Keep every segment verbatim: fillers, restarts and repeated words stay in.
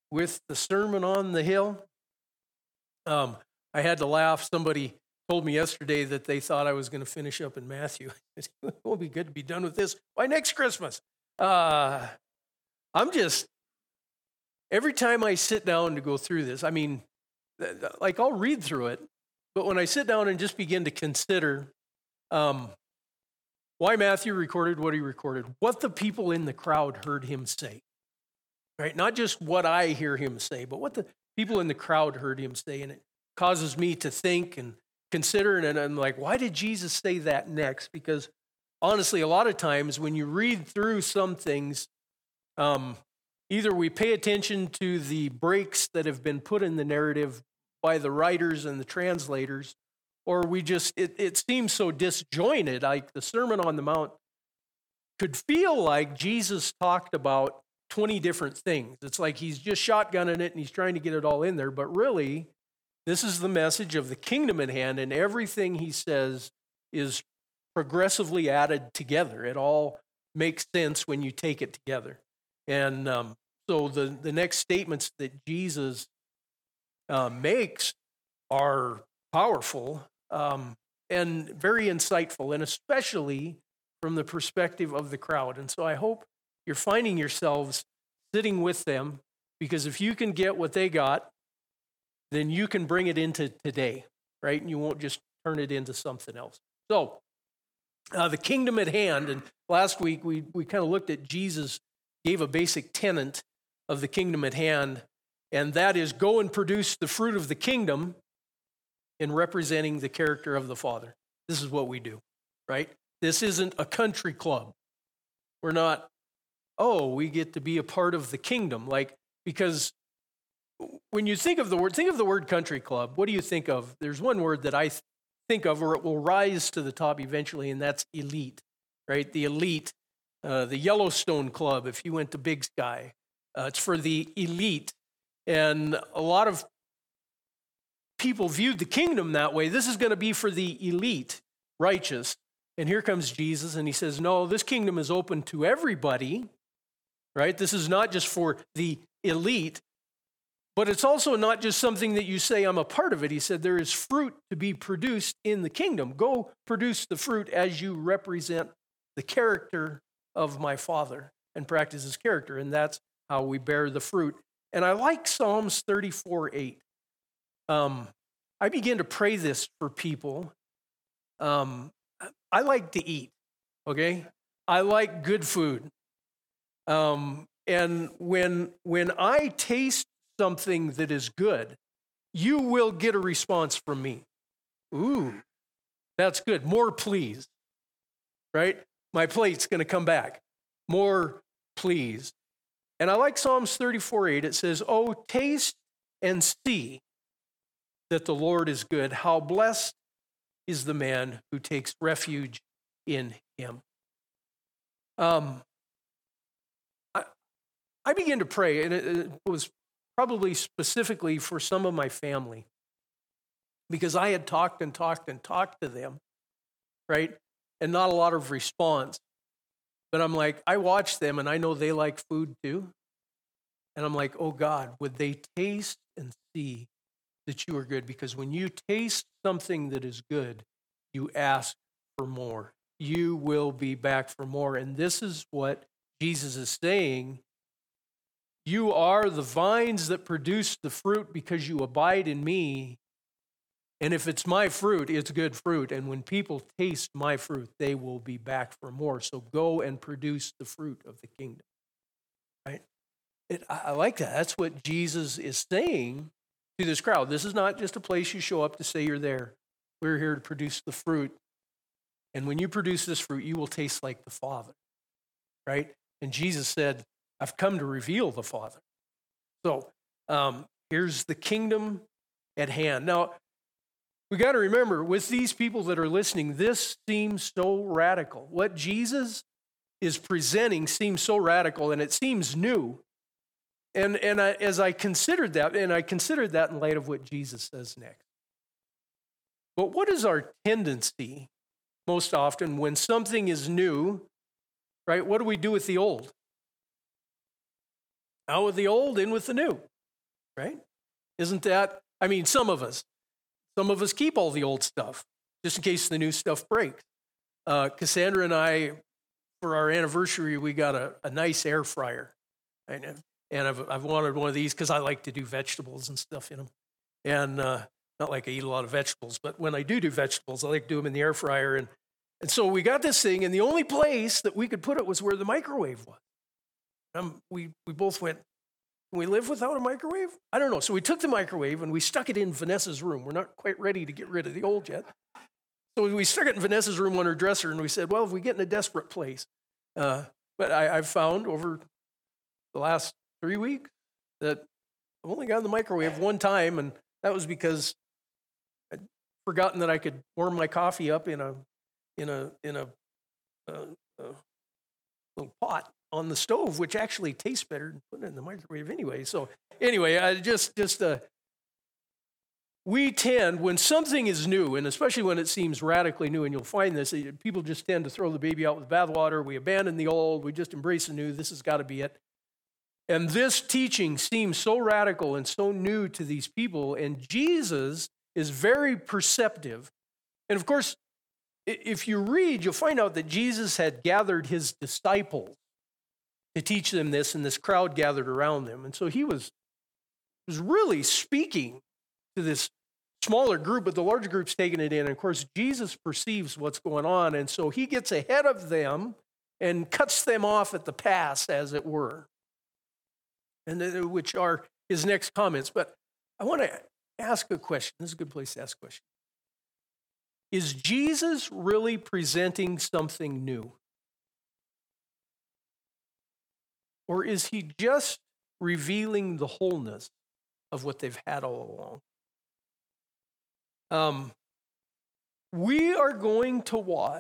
with the Sermon on the Hill. Um, I had to laugh. Somebody told me yesterday that they thought I was going to finish up in Matthew. It will be good to be done with this by next Christmas. Uh, I'm just, every time I sit down to go through this, I mean, like I'll read through it, but when I sit down and just begin to consider um, why Matthew recorded what he recorded, what the people in the crowd heard him say, right? Not just what I hear him say, but what the people in the crowd heard him say, and it causes me to think and consider, and I'm like, why did Jesus say that next? Because honestly, a lot of times when you read through some things, um, either we pay attention to the breaks that have been put in the narrative by the writers and the translators, or we just, it, it seems so disjointed. Like the Sermon on the Mount could feel like Jesus talked about twenty different things. It's like he's just shotgunning it and he's trying to get it all in there, but really, this is the message of the kingdom at hand, and everything he says is progressively added together. It all makes sense when you take it together. And um, so the, the next statements that Jesus uh, makes are powerful um, and very insightful, and especially from the perspective of the crowd. And so I hope you're finding yourselves sitting with them, because if you can get what they got, then you can bring it into today, right? And you won't just turn it into something else. So, uh, the kingdom at hand, and last week we, we kind of looked at Jesus gave a basic tenet of the kingdom at hand, and that is go and produce the fruit of the kingdom in representing the character of the Father. This is what we do, right? This isn't a country club. We're not, oh, we get to be a part of the kingdom, like, because when you think of the word, think of the word country club, what do you think of? There's one word that I think of, or it will rise to the top eventually, and that's elite, right? The elite, uh, the Yellowstone Club, if you went to Big Sky, uh, it's for the elite. And a lot of people viewed the kingdom that way. This is going to be for the elite, righteous. And here comes Jesus, and he says, no, this kingdom is open to everybody, right? This is not just for the elite. But it's also not just something that you say, I'm a part of it. He said, there is fruit to be produced in the kingdom. Go produce the fruit as you represent the character of my Father and practice his character. And that's how we bear the fruit. And I like Psalms thirty-four eight. Um, I begin to pray this for people. Um, I like to eat, okay? I like good food. Um, and when when I taste something that is good, you will get a response from me. Ooh, that's good. More, please. Right? My plate's going to come back. More, please. And I like Psalms thirty-four eight. It says, oh, taste and see that the Lord is good. How blessed is the man who takes refuge in him. Um, I, I began to pray, and it, it was probably specifically for some of my family, because I had talked and talked and talked to them, right? And not a lot of response. But I'm like, I watch them and I know they like food too. And I'm like, oh God, would they taste and see that you are good? Because when you taste something that is good, you ask for more. You will be back for more. And this is what Jesus is saying. You are the vines that produce the fruit because you abide in me. And if it's my fruit, it's good fruit. And when people taste my fruit, they will be back for more. So go and produce the fruit of the kingdom. Right? It, I like that. That's what Jesus is saying to this crowd. This is not just a place you show up to say you're there. We're here to produce the fruit. And when you produce this fruit, you will taste like the Father. Right? And Jesus said, I've come to reveal the Father. So um, here's the kingdom at hand. Now, we got to remember, with these people that are listening, this seems so radical. What Jesus is presenting seems so radical, and it seems new. And, and I, as I considered that, and I considered that in light of what Jesus says next. But what is our tendency most often when something is new, right? What do we do with the old? Out with the old, in with the new, right? Isn't that, I mean, some of us, some of us keep all the old stuff just in case the new stuff breaks. Uh, Cassandra and I, for our anniversary, we got a, a nice air fryer. And, and I've, I've wanted one of these because I like to do vegetables and stuff in them. And uh, not like I eat a lot of vegetables, but when I do do vegetables, I like to do them in the air fryer. And, and so we got this thing, and the only place that we could put it was where the microwave was. Um, we, we both went, can we live without a microwave? I don't know. So we took the microwave and we stuck it in Vanessa's room. We're not quite ready to get rid of the old yet. So we stuck it in Vanessa's room on her dresser, and we said, well, if we get in a desperate place. Uh, but I, I've found over the last three weeks that I've only gotten the microwave one time, and that was because I'd forgotten that I could warm my coffee up in a in a in a, uh, a little pot on the stove, which actually tastes better than putting it in the microwave anyway. So anyway, I just just uh, we tend, when something is new, and especially when it seems radically new, and you'll find this, people just tend to throw the baby out with bathwater. We abandon the old. We just embrace the new. This has got to be it. And this teaching seems so radical and so new to these people, and Jesus is very perceptive. And of course, if you read, you'll find out that Jesus had gathered his disciples to teach them this, and this crowd gathered around them. And so he was, was really speaking to this smaller group, but the larger group's taking it in. And of course, Jesus perceives what's going on, and so he gets ahead of them and cuts them off at the pass, as it were, and which are his next comments. But I want to ask a question. This is a good place to ask a question. Is Jesus really presenting something new? Or is he just revealing the wholeness of what they've had all along? Um, we are going to watch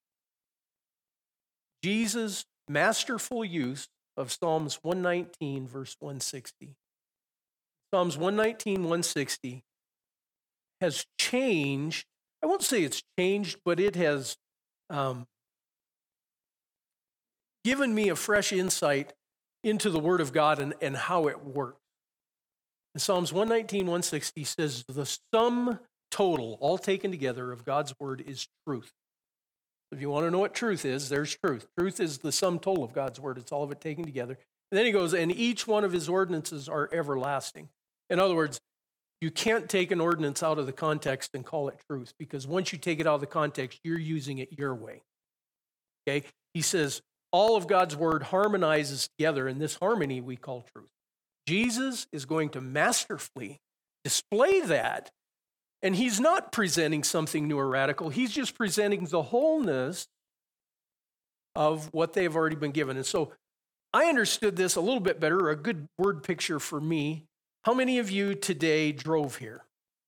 Jesus' masterful use of Psalms one nineteen, verse one sixty. Psalms one nineteen, one sixty has changed. I won't say it's changed, but it has um, given me a fresh insight into the Word of God and, and how it works. In Psalms one nineteen, one sixty says, the sum total, all taken together, of God's Word is truth. If you want to know what truth is, there's truth. Truth is the sum total of God's Word. It's all of it taken together. And then he goes, and each one of his ordinances are everlasting. In other words, you can't take an ordinance out of the context and call it truth, because once you take it out of the context, you're using it your way. Okay? He says all of God's Word harmonizes together, and this harmony we call truth. Jesus is going to masterfully display that, and he's not presenting something new or radical. He's just presenting the wholeness of what they've already been given. And so I understood this a little bit better, a good word picture for me. How many of you today drove here?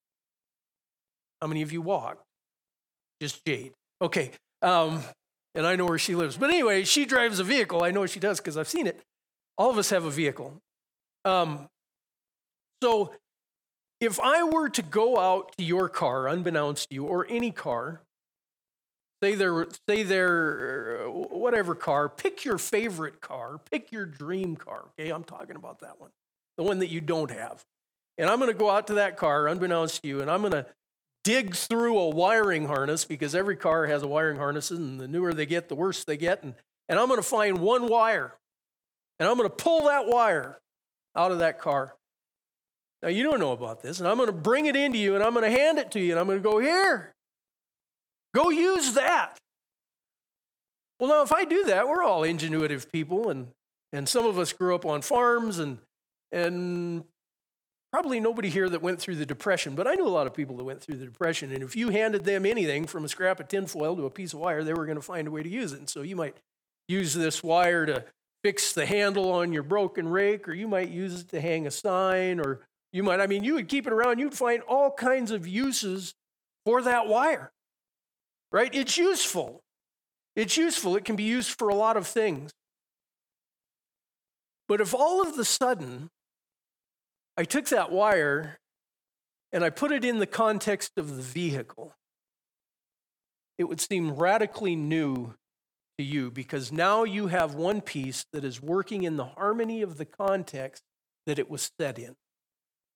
How many of you walked? Just Jade. Okay. Um, and I know where she lives. But anyway, she drives a vehicle. I know she does because I've seen it. All of us have a vehicle. Um, so if I were to go out to your car, unbeknownst to you, or any car, say they're, say they're whatever car, pick your favorite car, pick your dream car, okay? I'm talking about that one, the one that you don't have. And I'm going to go out to that car, unbeknownst to you, and I'm going to dig through a wiring harness, because every car has a wiring harness, and the newer they get, the worse they get. And, and I'm going to find one wire, and I'm going to pull that wire out of that car. Now, you don't know about this, and I'm going to bring it into you, and I'm going to hand it to you, and I'm going to go, here, go use that. Well, now, if I do that, we're all ingenuitive people, and, and some of us grew up on farms, and, and probably nobody here that went through the Depression, but I knew a lot of people that went through the Depression, and if you handed them anything from a scrap of tinfoil to a piece of wire, they were going to find a way to use it. And so you might use this wire to fix the handle on your broken rake, or you might use it to hang a sign, or you might, I mean, you would keep it around. You'd find all kinds of uses for that wire, right? It's useful. It's useful. It can be used for a lot of things. But if all of a sudden I took that wire and I put it in the context of the vehicle, it would seem radically new to you, because now you have one piece that is working in the harmony of the context that it was set in.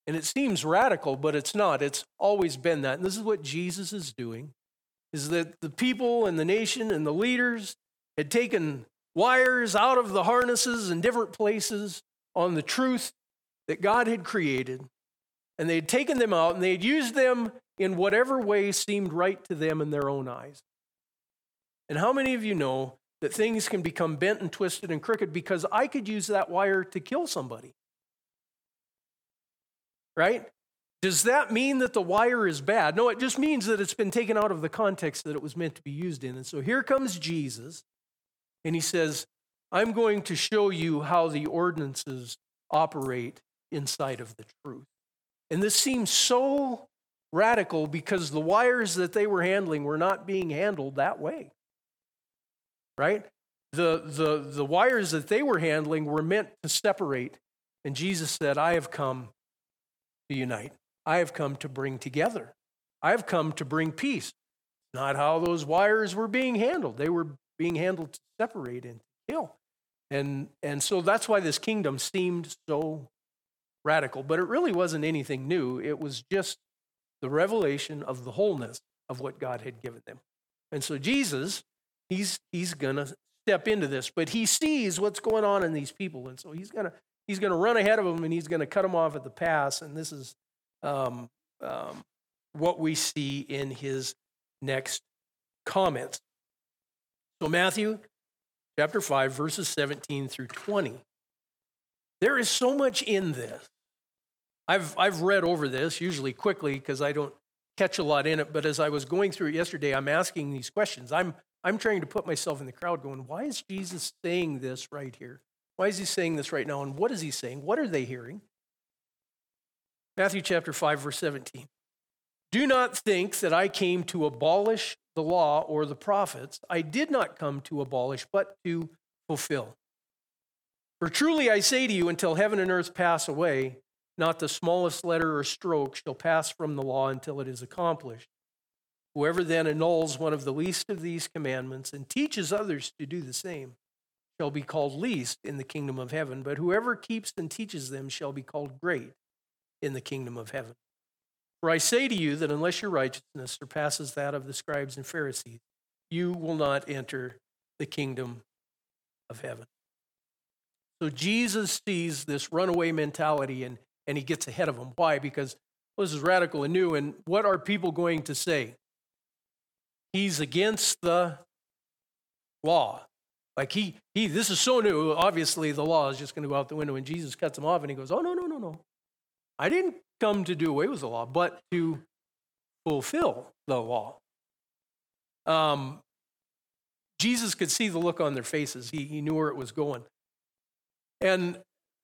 And it seems radical, but it's not. It's always been that. And this is what Jesus is doing, is that the people and the nation and the leaders had taken wires out of the harnesses in different places on the truth that God had created, and they had taken them out and they had used them in whatever way seemed right to them in their own eyes. And how many of you know that things can become bent and twisted and crooked because I could use that wire to kill somebody? Right? Does that mean that the wire is bad? No, it just means that it's been taken out of the context that it was meant to be used in. And so here comes Jesus, and he says, I'm going to show you how the ordinances operate inside of the truth. And this seems so radical because the wires that they were handling were not being handled that way. Right? The, the, the wires that they were handling were meant to separate. And Jesus said, I have come to unite. I have come to bring together. I have come to bring peace. Not how those wires were being handled. They were being handled to separate and kill. And, and so that's why this kingdom seemed so radical. But it really wasn't anything new. It was just the revelation of the wholeness of what God had given them. And so Jesus, he's, he's going to step into this. But he sees what's going on in these people. And so he's going to He's going to run ahead of them, and he's going to cut them off at the pass. And this is um, um, what we see in his next comments. So Matthew chapter five, verses seventeen through twenty. There is so much in this. I've, I've read over this, usually quickly, because I don't catch a lot in it. But as I was going through it yesterday, I'm asking these questions. I'm, I'm trying to put myself in the crowd going, why is Jesus saying this right here? Why is he saying this right now? And what is he saying? What are they hearing? Matthew chapter five, verse seventeen. Do not think that I came to abolish the law or the prophets. I did not come to abolish, but to fulfill. For truly I say to you, until heaven and earth pass away, not the smallest letter or stroke shall pass from the law until it is accomplished. Whoever then annuls one of the least of these commandments and teaches others to do the same shall be called least in the kingdom of heaven, but whoever keeps and teaches them shall be called great in the kingdom of heaven. For I say to you that unless your righteousness surpasses that of the scribes and Pharisees, you will not enter the kingdom of heaven. So Jesus sees this runaway mentality, and, and he gets ahead of them. Why? Because well, this is radical and new, and what are people going to say? He's against the law. Like he, he, this is so new. Obviously, the law is just going to go out the window, and Jesus cuts him off, and he goes, "Oh no, no, no, no! I didn't come to do away with the law, but to fulfill the law." Um, Jesus could see the look on their faces. He, he knew where it was going, and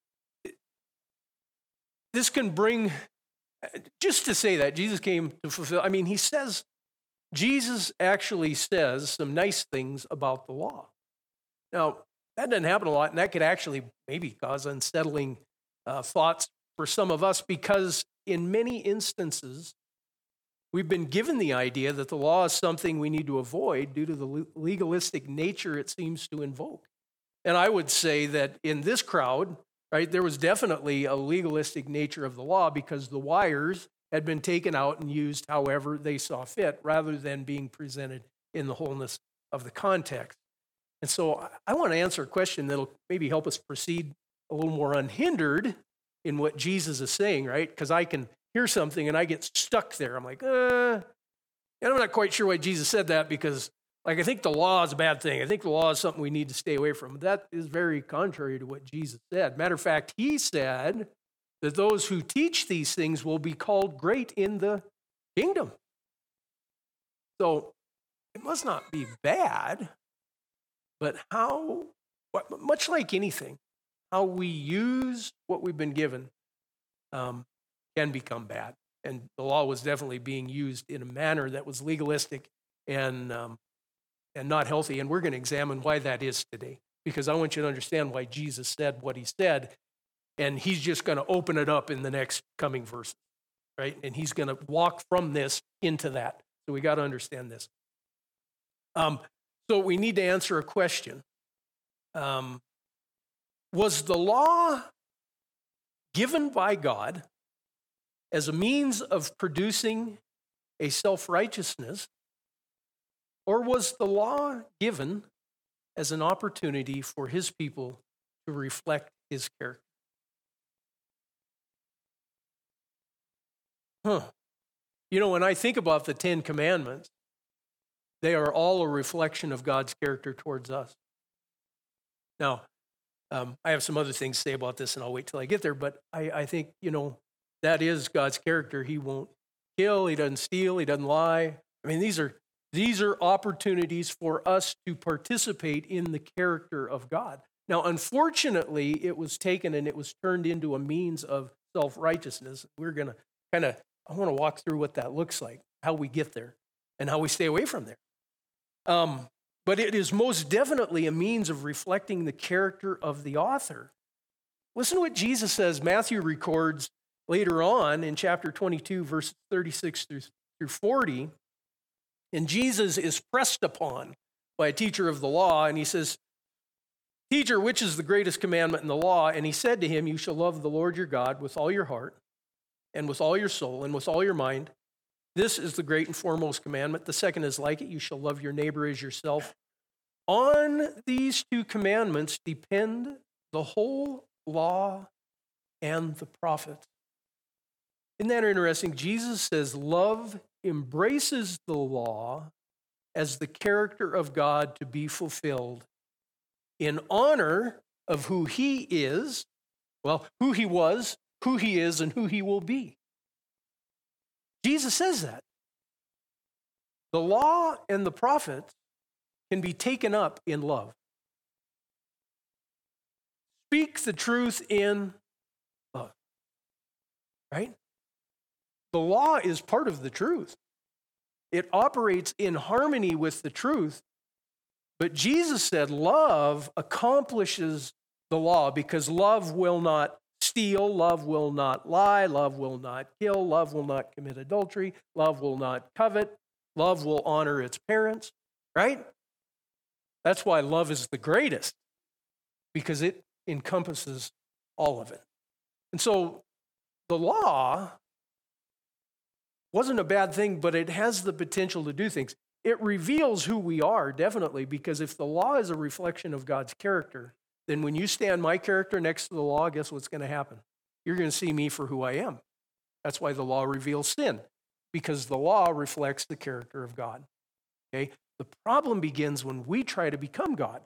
this can bring. Just to say that Jesus came to fulfill. I mean, he says, Jesus actually says some nice things about the law. Now, that doesn't happen a lot, and that could actually maybe cause unsettling uh, thoughts for some of us, because in many instances, we've been given the idea that the law is something we need to avoid due to the legalistic nature it seems to invoke. And I would say that in this crowd, right, there was definitely a legalistic nature of the law because the wires had been taken out and used however they saw fit, rather than being presented in the wholeness of the context. And so I want to answer a question that'll maybe help us proceed a little more unhindered in what Jesus is saying, right? Because I can hear something and I get stuck there. I'm like, uh, and I'm not quite sure why Jesus said that, because like I think the law is a bad thing. I think the law is something we need to stay away from. That is very contrary to what Jesus said. Matter of fact, he said that those who teach these things will be called great in the kingdom. So it must not be bad. But how, much like anything, how we use what we've been given um, can become bad. And the law was definitely being used in a manner that was legalistic and um, and not healthy. And we're going to examine why that is today, because I want you to understand why Jesus said what he said. And he's just going to open it up in the next coming verses, right? And he's going to walk from this into that. So we got to understand this. Um. So we need to answer a question. Um, was the law given by God as a means of producing a self-righteousness, or was the law given as an opportunity for his people to reflect his character? Huh. You know, when I think about the Ten Commandments, they are all a reflection of God's character towards us. Now, um, I have some other things to say about this, and I'll wait till I get there, but I, I think, you know, that is God's character. He won't kill, he doesn't steal, he doesn't lie. I mean, these are these are opportunities for us to participate in the character of God. Now, unfortunately, it was taken and it was turned into a means of self-righteousness. We're going to kind of, I want to walk through what that looks like, how we get there, and how we stay away from there. Um, but it is most definitely a means of reflecting the character of the author. Listen to what Jesus says. Matthew records later on in chapter twenty-two, verses thirty-six through, through forty. And Jesus is pressed upon by a teacher of the law, and he says, "Teacher, which is the greatest commandment in the law?" And he said to him, "You shall love the Lord your God with all your heart, and with all your soul, and with all your mind. This is the great and foremost commandment. The second is like it. You shall love your neighbor as yourself. On these two commandments depend the whole law and the prophets." Isn't that interesting? Jesus says love embraces the law as the character of God to be fulfilled in honor of who he is, well, who he was, who he is, and who he will be. Jesus says that. The law and the prophets can be taken up in love. Speak the truth in love. Right? The law is part of the truth. It operates in harmony with the truth. But Jesus said love accomplishes the law because love will not steal, love will not lie, love will not kill, love will not commit adultery, love will not covet, love will honor its parents, right? That's why love is the greatest, because it encompasses all of it. And so the law wasn't a bad thing, but it has the potential to do things. It reveals who we are, definitely, because if the law is a reflection of God's character, then when you stand my character next to the law, guess what's going to happen? You're going to see me for who I am. That's why the law reveals sin, because the law reflects the character of God. Okay? The problem begins when we try to become God.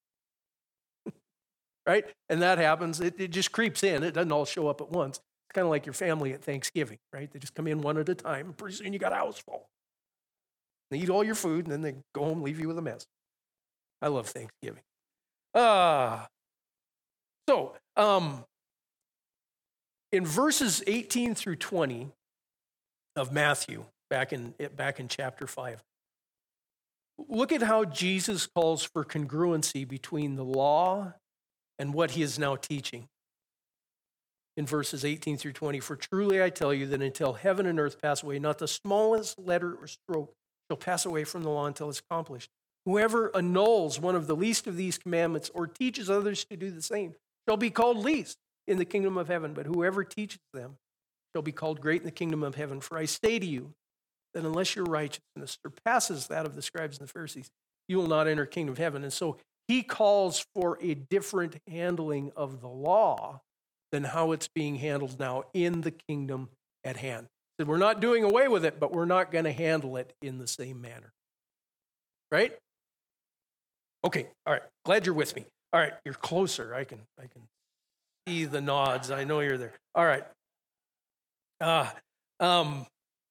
Right? And that happens. It, it just creeps in. It doesn't all show up at once. It's kind of like your family at Thanksgiving, right? They just come in one at a time, and pretty soon you got a house full. They eat all your food, and then they go home, leave you with a mess. I love Thanksgiving. Ah, uh, so um, in verses eighteen through twenty of Matthew, back in back in chapter five, look at how Jesus calls for congruency between the law and what he is now teaching. In verses eighteen through twenty, "For truly I tell you that until heaven and earth pass away, not the smallest letter or stroke shall pass away from the law until it's accomplished. Whoever annuls one of the least of these commandments or teaches others to do the same shall be called least in the kingdom of heaven, but whoever teaches them shall be called great in the kingdom of heaven. For I say to you that unless your righteousness surpasses that of the scribes and the Pharisees, you will not enter the kingdom of heaven." And so he calls for a different handling of the law than how it's being handled now in the kingdom at hand. He said, we're not doing away with it, but we're not going to handle it in the same manner. Right? Okay, all right. Glad you're with me. All right, you're closer. I can I can see the nods. I know you're there. All right. Uh, um,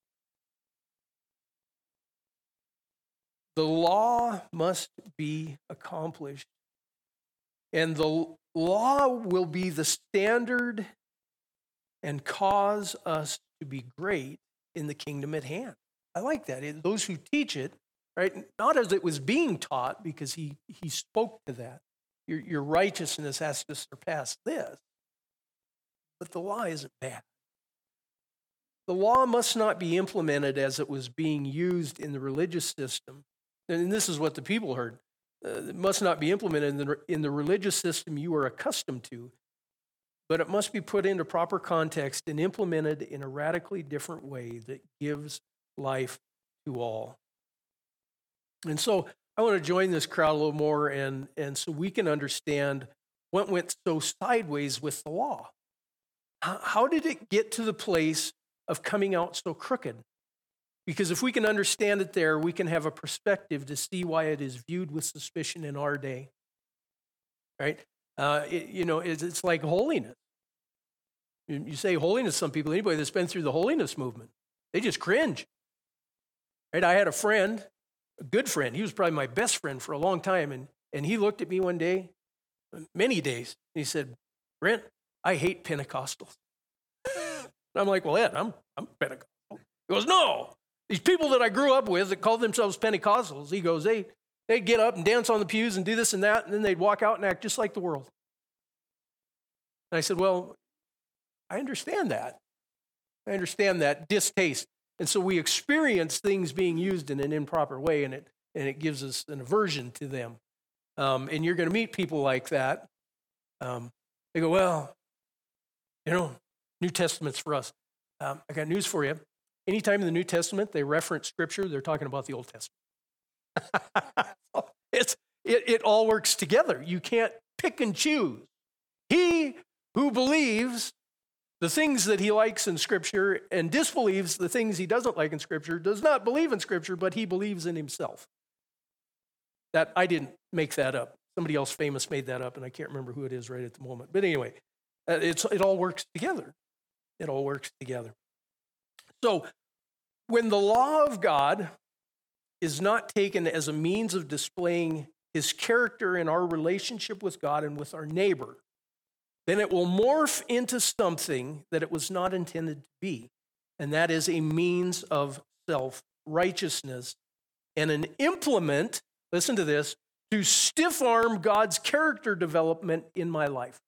the law must be accomplished, and the law will be the standard and cause us to be great in the kingdom at hand. I like that. It, those who teach it, right, not as it was being taught, because he, he spoke to that. Your, your righteousness has to surpass this. But the law isn't bad. The law must not be implemented as it was being used in the religious system. And this is what the people heard. Uh, it must not be implemented in the, in the religious system you are accustomed to. but it must be put into proper context and implemented in a radically different way that gives life to all. And so I want to join this crowd a little more, and, and so we can understand what went so sideways with the law. How, how did it get to the place of coming out so crooked? Because if we can understand it there, we can have a perspective to see why it is viewed with suspicion in our day. Right? Uh, it, you know, it's, it's like holiness. You, you say holiness, some people, anybody that's been through the holiness movement, they just cringe. Right? I had a friend, a good friend. He was probably my best friend for a long time. And, and he looked at me one day, many days, and he said, Brent, I hate Pentecostals. And I'm like, well, Ed, I'm, I'm Pentecostal. He goes, no. These people that I grew up with that called themselves Pentecostals, he goes, they, they'd get up and dance on the pews and do this and that, and then they'd walk out and act just like the world. And I said, well, I understand that. I understand that distaste. And so we experience things being used in an improper way, and it and it gives us an aversion to them. Um, and you're going to meet people like that. Um, they go, well, you know, New Testament's for us. Um, I got news for you. Anytime in the New Testament they reference Scripture, they're talking about the Old Testament. it's, it, it all works together. You can't pick and choose. He who believes the things that he likes in Scripture and disbelieves the things he doesn't like in Scripture does not believe in Scripture, but he believes in himself. That I didn't make that up. Somebody else famous made that up, and I can't remember who it is right at the moment. But anyway, it's, it all works together. It all works together. So when the law of God is not taken as a means of displaying his character in our relationship with God and with our neighbor, then it will morph into something that it was not intended to be, and that is a means of self-righteousness and an implement, listen to this, to stiff-arm God's character development in my life.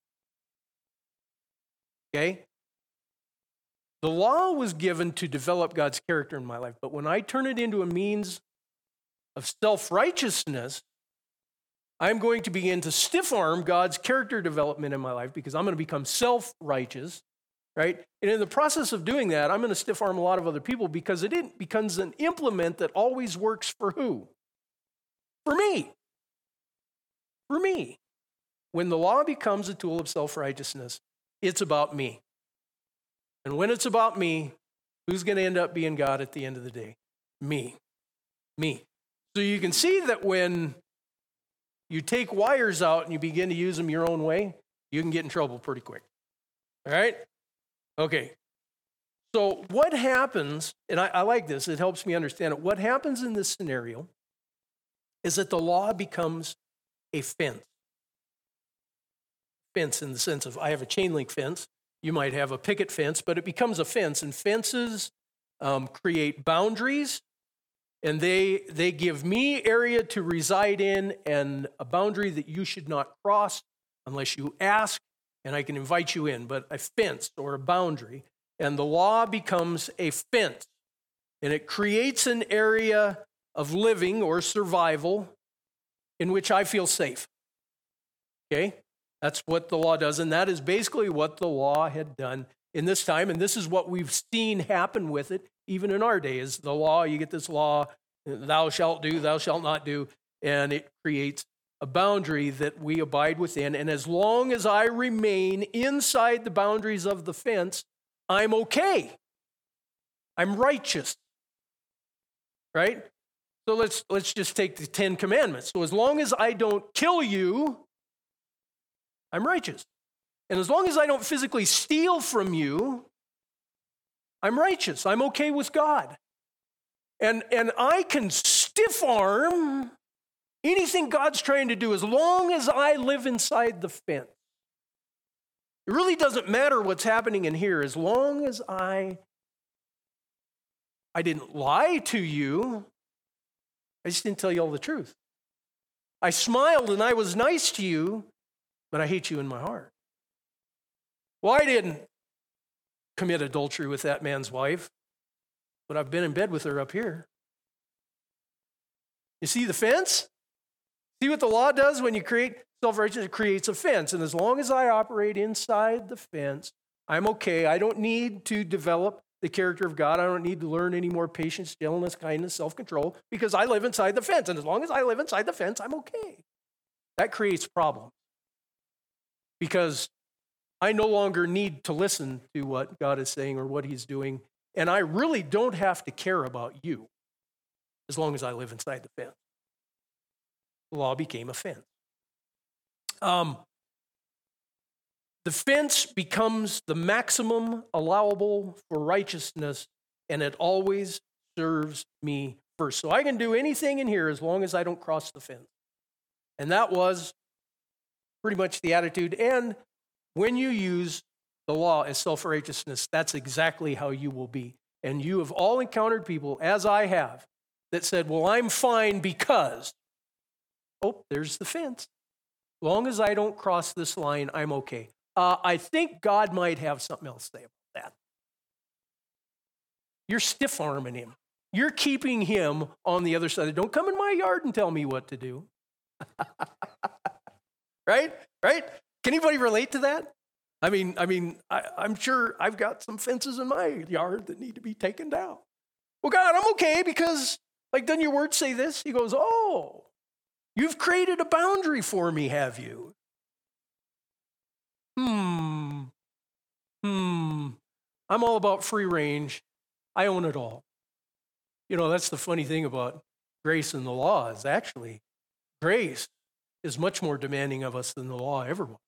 Okay? The law was given to develop God's character in my life, but when I turn it into a means of self-righteousness, I'm going to begin to stiff-arm God's character development in my life because I'm going to become self-righteous, right? And in the process of doing that, I'm going to stiff-arm a lot of other people because it becomes an implement that always works for who? For me. For me. When the law becomes a tool of self-righteousness, it's about me. And when it's about me, who's going to end up being God at the end of the day? Me. Me. So you can see that when you take wires out and you begin to use them your own way, you can get in trouble pretty quick. All right? Okay. So what happens, and I, I like this, it helps me understand it. What happens in this scenario is that the law becomes a fence. Fence in the sense of I have a chain link fence. You might have a picket fence, but it becomes a fence. And fences um, create boundaries, and they they give me area to reside in and a boundary that you should not cross unless you ask, and I can invite you in. But a fence or a boundary, and the law becomes a fence, and it creates an area of living or survival in which I feel safe. Okay? That's what the law does, and that is basically what the law had done in this time, and this is what we've seen happen with it, even in our day, is the law, you get this law, thou shalt do, thou shalt not do, and it creates a boundary that we abide within, and as long as I remain inside the boundaries of the fence, I'm okay. I'm righteous, right? So let's, let's just take the Ten Commandments. So as long as I don't kill you, I'm righteous. And as long as I don't physically steal from you, I'm righteous. I'm okay with God. And, and I can stiff arm anything God's trying to do as long as I live inside the fence. It really doesn't matter what's happening in here as long as I, I didn't lie to you. I just didn't tell you all the truth. I smiled and I was nice to you, but I hate you in my heart. Well, I didn't commit adultery with that man's wife, but I've been in bed with her up here. You see the fence? See what the law does when you create self-righteousness? It creates a fence. And as long as I operate inside the fence, I'm okay. I don't need to develop the character of God. I don't need to learn any more patience, gentleness, kindness, self-control, because I live inside the fence. And as long as I live inside the fence, I'm okay. That creates problems because I no longer need to listen to what God is saying or what he's doing. And I really don't have to care about you as long as I live inside the fence. The law became a fence. Um, the fence becomes the maximum allowable for righteousness, and it always serves me first. So I can do anything in here as long as I don't cross the fence. And that was pretty much the attitude. And when you use the law as self-righteousness, that's exactly how you will be. And you have all encountered people, as I have, that said, well, I'm fine because, oh, there's the fence. As long as I don't cross this line, I'm okay. Uh, I think God might have something else to say about that. You're stiff-arming him. You're keeping him on the other side. Don't come in my yard and tell me what to do. Right? Right? Can anybody relate to that? I mean, I mean, I, I'm sure I've got some fences in my yard that need to be taken down. Well, God, I'm okay because, like, doesn't your word say this? He goes, oh, you've created a boundary for me, have you? Hmm. Hmm. I'm all about free range. I own it all. You know, that's the funny thing about grace and the law is actually grace is much more demanding of us than the law ever was.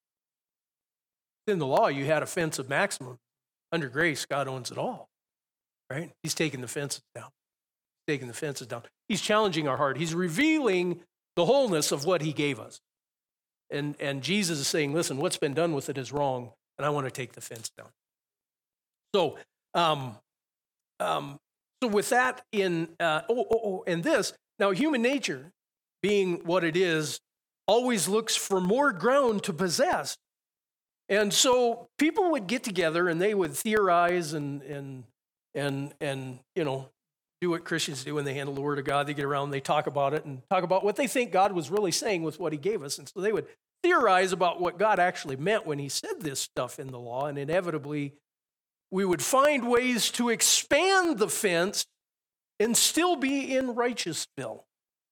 In the law, you had a fence of maximum. Under grace, God owns it all, right? He's taking the fences down. He's taking the fences down. He's challenging our heart. He's revealing the wholeness of what he gave us. And, and Jesus is saying, listen, what's been done with it is wrong, and I want to take the fence down. So, um, um, so with that in, uh, oh, oh, oh, and this, now human nature, being what it is, always looks for more ground to possess. And so people would get together and they would theorize and, and, and, and, you know, do what Christians do when they handle the Word of God. They get around, they talk about it and talk about what they think God was really saying with what he gave us. And so they would theorize about what God actually meant when he said this stuff in the law. And inevitably, we would find ways to expand the fence and still be in Righteousville.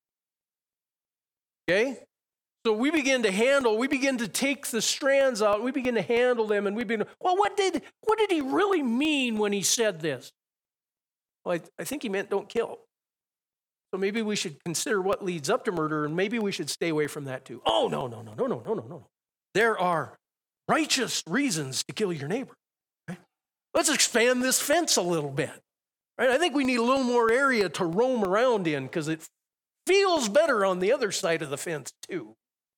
Okay? So we begin to handle, we begin to take the strands out, we begin to handle them, and we begin to, well, what did, what did he really mean when he said this? Well, I, I think he meant don't kill. So maybe we should consider what leads up to murder, and maybe we should stay away from that too. Oh, no, no, no, no, no, no, no, no. There are righteous reasons to kill your neighbor. Right? Let's expand this fence a little bit. Right? I think we need a little more area to roam around in because it feels better on the other side of the fence too.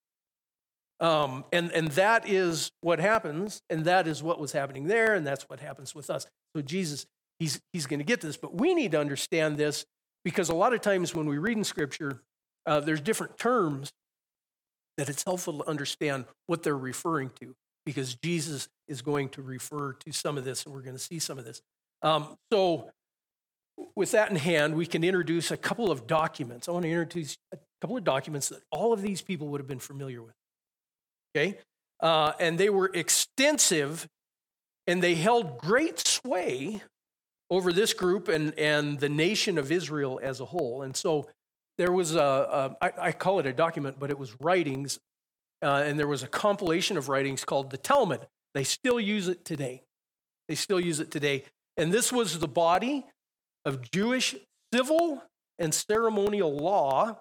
Um, and, and that is what happens, and that is what was happening there, and that's what happens with us. So Jesus, he's, he's going to get this, but we need to understand this because a lot of times when we read in Scripture, uh, there's different terms that it's helpful to understand what they're referring to because Jesus is going to refer to some of this, and we're going to see some of this. Um, so with that in hand, we can introduce a couple of documents. I want to introduce a couple of documents that all of these people would have been familiar with. Okay, uh, and they were extensive, and they held great sway over this group and, and the nation of Israel as a whole. And so there was a, a I, I call it a document, but it was writings, uh, and there was a compilation of writings called the Talmud. They still use it today. They still use it today. And this was the body of Jewish civil and ceremonial law.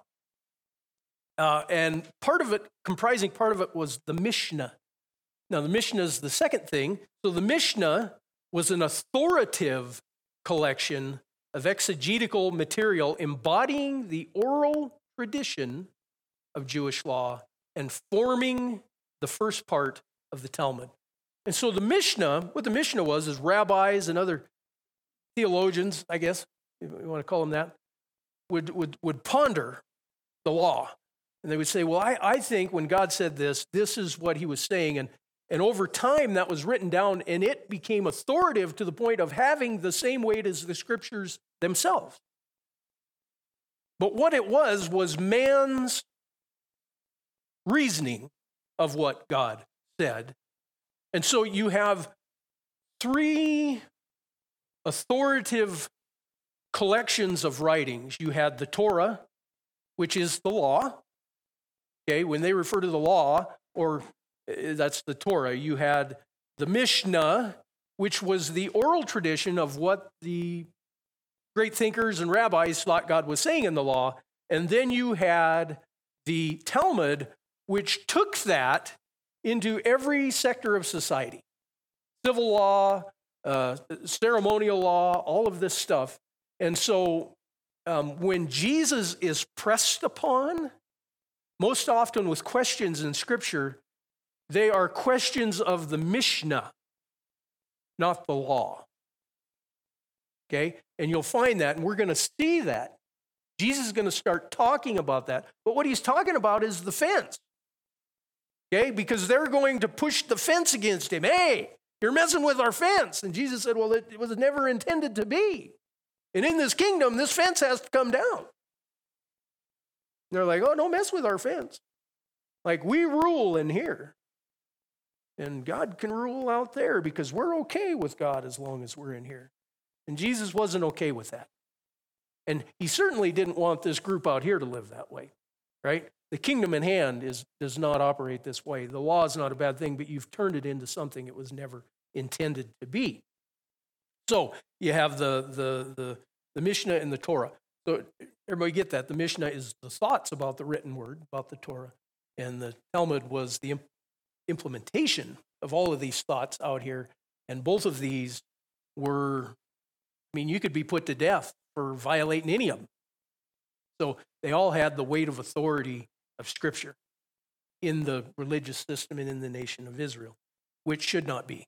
Uh, and part of it, comprising part of it, was the Mishnah. Now, the Mishnah is the second thing. So the Mishnah was an authoritative collection of exegetical material embodying the oral tradition of Jewish law and forming the first part of the Talmud. And so the Mishnah, what the Mishnah was, is rabbis and other theologians, I guess, if you want to call them that, would, would, would ponder the law. And they would say, well, I, I think when God said this, this is what he was saying. And, and over time, that was written down, and it became authoritative to the point of having the same weight as the Scriptures themselves. But what it was, was man's reasoning of what God said. And so you have three authoritative collections of writings. You had the Torah, which is the law. Okay, when they refer to the law, or uh, that's the Torah, you had the Mishnah, which was the oral tradition of what the great thinkers and rabbis thought God was saying in the law. And then you had the Talmud, which took that into every sector of society. Civil law, uh, ceremonial law, all of this stuff. And so um, when Jesus is pressed upon, most often with questions in Scripture, they are questions of the Mishnah, not the law. Okay? And you'll find that, and we're going to see that. Jesus is going to start talking about that. But what he's talking about is the fence. Okay? Because they're going to push the fence against him. Hey, you're messing with our fence. And Jesus said, well, it, it was never intended to be. And in this kingdom, this fence has to come down. And they're like, oh, don't mess with our fence. Like, we rule in here. And God can rule out there because we're okay with God as long as we're in here. And Jesus wasn't okay with that. And he certainly didn't want this group out here to live that way, right? The kingdom in hand is, does not operate this way. The law is not a bad thing, but you've turned it into something it was never intended to be. So you have the, the, the, the Mishnah and the Torah. So everybody get that. The Mishnah is the thoughts about the written word, about the Torah. And the Talmud was the imp- implementation of all of these thoughts out here. And both of these were, I mean, you could be put to death for violating any of them. So they all had the weight of authority of Scripture in the religious system and in the nation of Israel, which should not be.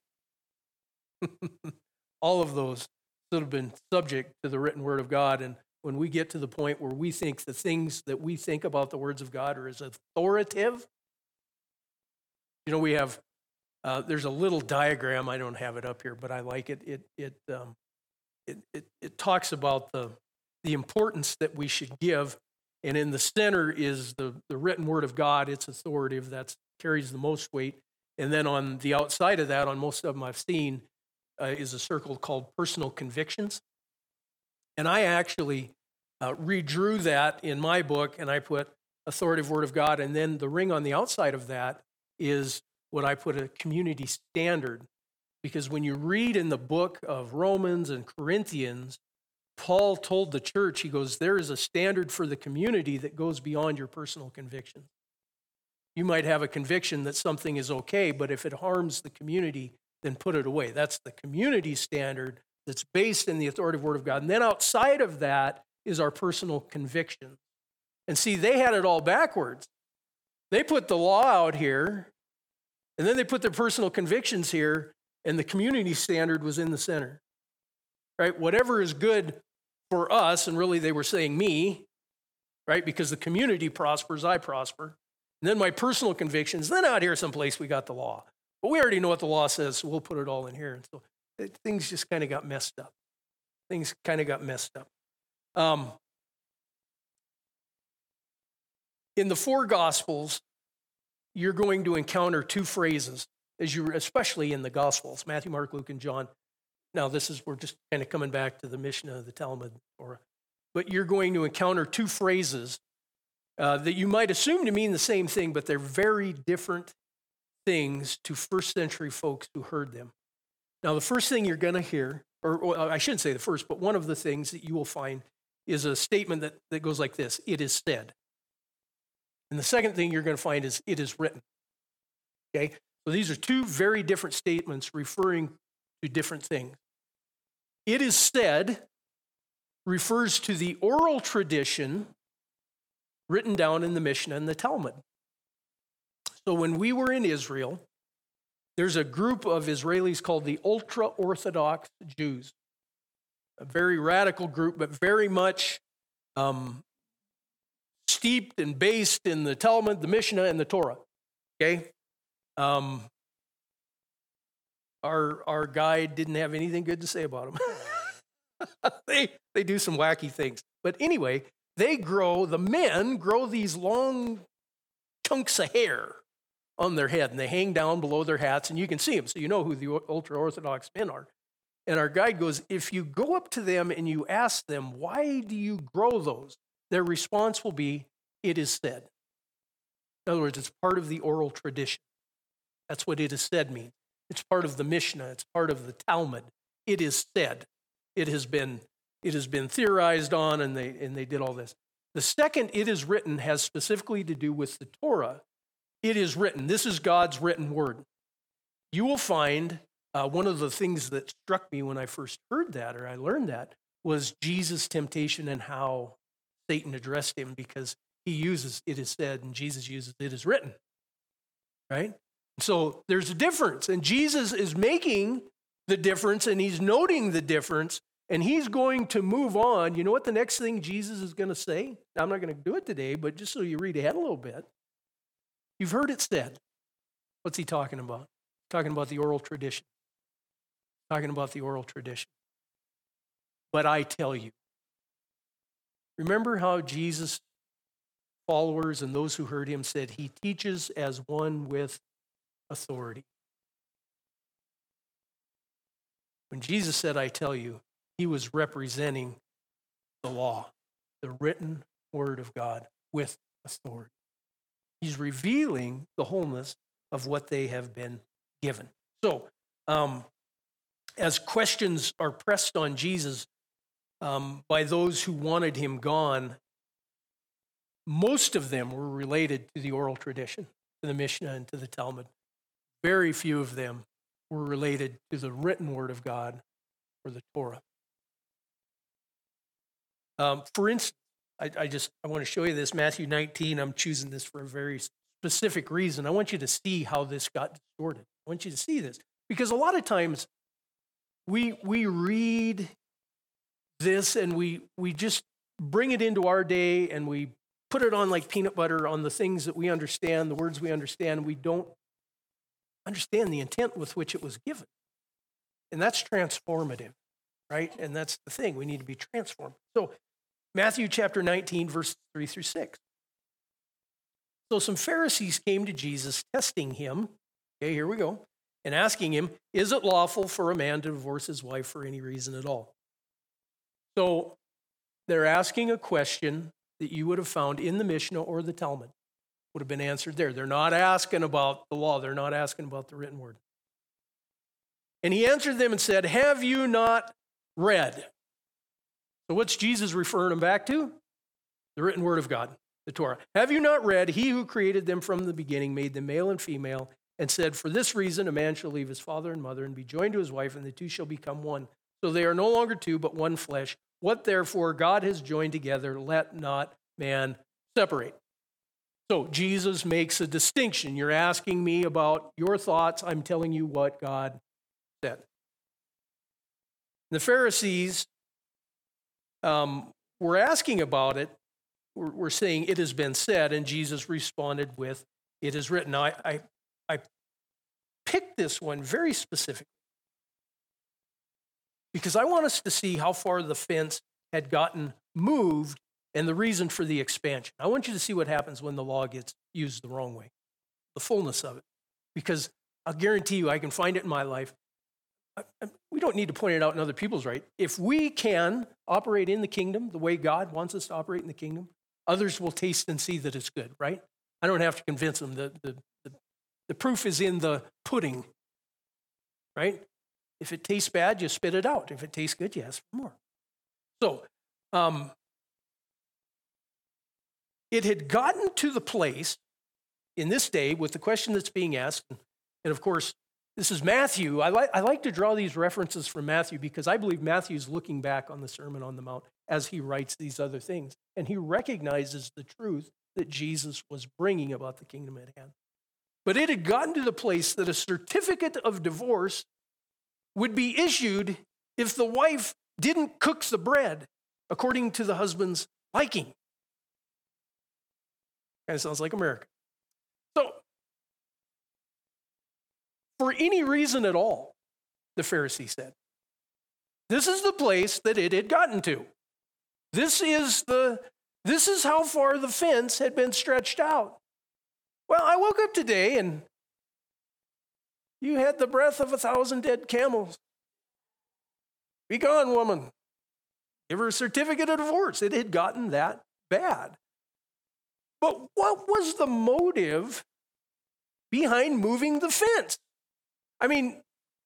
All of those should have been subject to the written word of God. And when we get to the point where we think the things that we think about the words of God are as authoritative, you know, we have, uh, there's a little diagram, I don't have it up here, but I like it. It, it, um, it, it, it talks about the, the importance that we should give. And in the center is the, the written word of God. It's authoritative. That carries the most weight. And then on the outside of that, on most of them I've seen, uh, is a circle called personal convictions. And I actually uh, redrew that in my book, and I put authoritative word of God. And then the ring on the outside of that is what I put a community standard. Because when you read in the book of Romans and Corinthians, Paul told the church, he goes, there is a standard for the community that goes beyond your personal conviction. You might have a conviction that something is okay, but if it harms the community, then put it away. That's the community standard that's based in the authoritative word of God. And then outside of that is our personal conviction. And see, they had it all backwards. They put the law out here, and then they put their personal convictions here, and the community standard was in the center. Right? Whatever is good for us, and really they were saying me, right? Because the community prospers, I prosper. And then my personal convictions, then out here someplace we got the law. But we already know what the law says, so we'll put it all in here. And so it, things just kind of got messed up. Things kind of got messed up. Um, in the four Gospels, you're going to encounter two phrases, as you, especially in the Gospels, Matthew, Mark, Luke, and John. Now, this is, we're just kind of coming back to the Mishnah, the Talmud, or, but you're going to encounter two phrases uh, that you might assume to mean the same thing, but they're very different things to first century folks who heard them. Now, the first thing you're going to hear, or, or I shouldn't say the first, but one of the things that you will find is a statement that, that goes like this: it is said. And the second thing you're going to find is it is written. Okay? So these are two very different statements referring to different things. It is said refers to the oral tradition written down in the Mishnah and the Talmud. So when we were in Israel, there's a group of Israelis called the ultra-Orthodox Jews, a very radical group, but very much um, steeped and based in the Talmud, the Mishnah, and the Torah. Okay? Um, Our our guide didn't have anything good to say about them. they they do some wacky things. But anyway, they grow, the men grow these long chunks of hair on their head, and they hang down below their hats, and you can see them, so you know who the ultra-Orthodox men are. And our guide goes, if you go up to them and you ask them, why do you grow those? Their response will be, it is said. In other words, it's part of the oral tradition. That's what it is said means. It's part of the Mishnah. It's part of the Talmud. It is said. It has been, it has been theorized on, and they, and they did all this. The second, it is written, has specifically to do with the Torah. It is written. This is God's written word. You will find uh, one of the things that struck me when I first heard that, or I learned that, was Jesus' temptation and how Satan addressed him, because he uses it is said and Jesus uses it is written, right? So there's a difference, and Jesus is making the difference, and he's noting the difference, and he's going to move on. You know what the next thing Jesus is going to say? I'm not going to do it today, but just so you read ahead a little bit. You've heard it said. What's he talking about? Talking about the oral tradition. Talking about the oral tradition. But I tell you. Remember how Jesus' followers and those who heard him said, he teaches as one with authority. When Jesus said, I tell you, he was representing the law, the written word of God with authority. He's revealing the wholeness of what they have been given. So, um, as questions are pressed on Jesus um, by those who wanted him gone, most of them were related to the oral tradition, to the Mishnah and to the Talmud. Very few of them were related to the written word of God or the Torah. Um, for instance, I, I just I want to show you this, Matthew nineteen. I'm choosing this for a very specific reason. I want you to see how this got distorted. I want you to see this, because a lot of times we we read this and we we just bring it into our day and we put it on like peanut butter on the things that we understand, the words we understand, and we don't understand the intent with which it was given. And that's transformative, right? And that's the thing. We need to be transformed. So Matthew chapter nineteen, verses three through six. So some Pharisees came to Jesus, testing him. Okay, here we go. And asking him, is it lawful for a man to divorce his wife for any reason at all? So they're asking a question that you would have found in the Mishnah or the Talmud. Would have been answered there. They're not asking about the law. They're not asking about the written word. And he answered them and said, have you not read? So what's Jesus referring them back to? The written word of God, the Torah. Have you not read, he who created them from the beginning made them male and female, and said, for this reason a man shall leave his father and mother and be joined to his wife, and the two shall become one. So they are no longer two, but one flesh. What therefore God has joined together, let not man separate. So Jesus makes a distinction. You're asking me about your thoughts. I'm telling you what God said. The Pharisees um, were asking about it. We're, we're saying it has been said, and Jesus responded with, it is written. Now, I, I, I picked this one very specifically because I want us to see how far the fence had gotten moved and the reason for the expansion. I want you to see what happens when the law gets used the wrong way, the fullness of it. Because I'll guarantee you, I can find it in my life. I, I, we don't need to point it out in other people's, right? If we can operate in the kingdom the way God wants us to operate in the kingdom, others will taste and see that it's good, right? I don't have to convince them. The, the, the, the proof is in the pudding, right? If it tastes bad, you spit it out. If it tastes good, you ask for more. So, um, it had gotten to the place in this day with the question that's being asked, and of course, this is Matthew. I like, I like to draw these references from Matthew because I believe Matthew's looking back on the Sermon on the Mount as he writes these other things, and he recognizes the truth that Jesus was bringing about the kingdom at hand. But it had gotten to the place that a certificate of divorce would be issued if the wife didn't cook the bread according to the husband's liking. Kind of sounds like America. So, for any reason at all, the Pharisee said, this is the place that it had gotten to. This is the, this is how far the fence had been stretched out. Well, I woke up today and you had the breath of a thousand dead camels. Be gone, woman. Give her a certificate of divorce. It had gotten that bad. But what was the motive behind moving the fence? I mean,